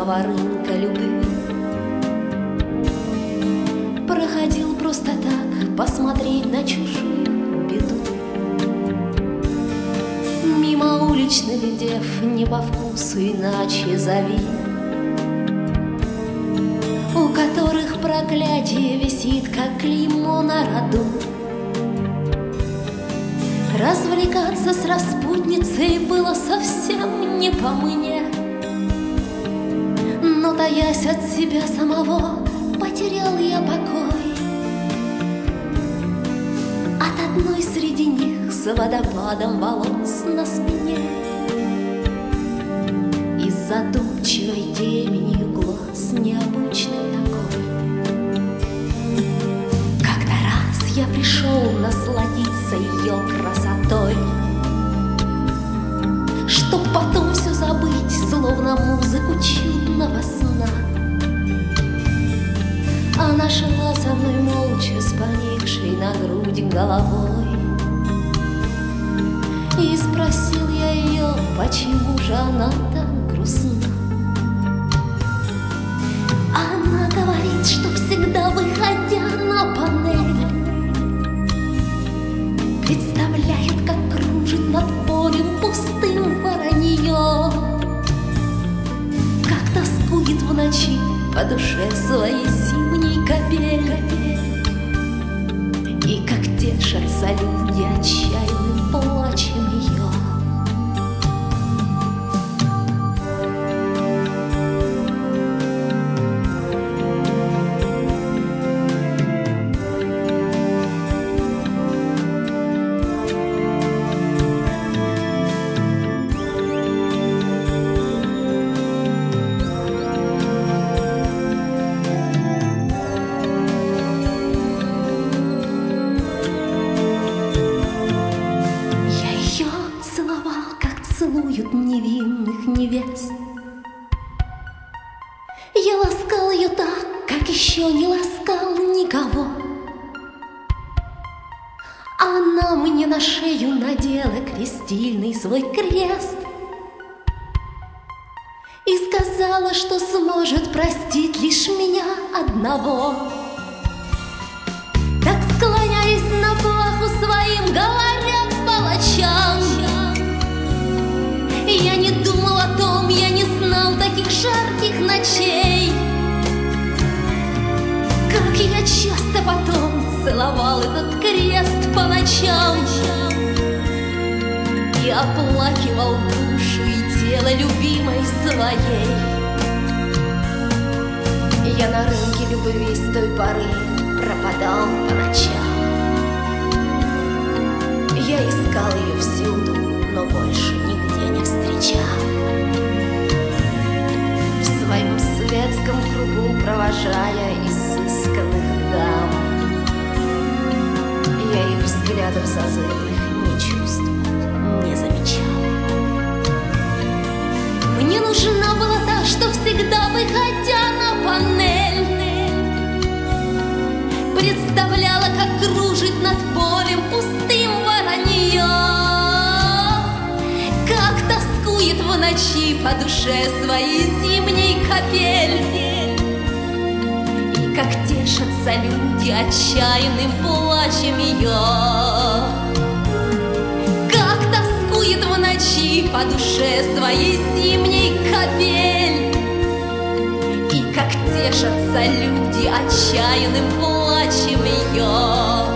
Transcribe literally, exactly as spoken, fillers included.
вечного рынка любви. Проходил просто так посмотреть на чужую беду. Мимо уличных дев не по вкусу, иначе зови, у которых проклятие висит, как клеймо на роду. Развлекаться с распутницей было совсем не по мне, но, таясь от себя самого, потерял я покой. От одной среди них с водопадом волос на спине и с задумчивой теменью глаз необычной такой. Когда раз я пришел насладиться ее красотой, чтоб потом все забыть, словно музыку чудного сна, она шла со мной молча, с поникшей на грудь головой. И спросил я ее, почему же она так грустна. Она говорит, что всегда, выходя на панель, представляет, как кружит над полем пустым воронье, как тоскует в ночи по душе своей зимней капели, и как тешатся люди отчаянным плачем ее. Целуют невинных невест. Я ласкал ее так, как еще не ласкал никого. Она мне на шею надела крестильный свой крест и сказала, что сможет простить лишь меня одного. Так, склоняясь на плаху своим, говорят палачам, я не думал о том, я не знал таких жарких ночей. Как я часто потом целовал этот крест по ночам и оплакивал душу и тело любимой своей. Я на рынке любви с той поры пропадал по ночам. Я искал ее всюду, но больше нигде не встречал. В своем светском кругу провожая изысканных дам, я их взглядов зазывных не чувствовал, не замечал. Мне нужна была та, что всегда, выходя на панель, представляла, как кружит над полем пустым воронье, как тоскует в ночи по душе своей зимней капельки, и как тешатся люди отчаянным плачем ее, как тоскует в ночи по душе своей зимней капель, и как тешатся люди отчаянным плачем ее.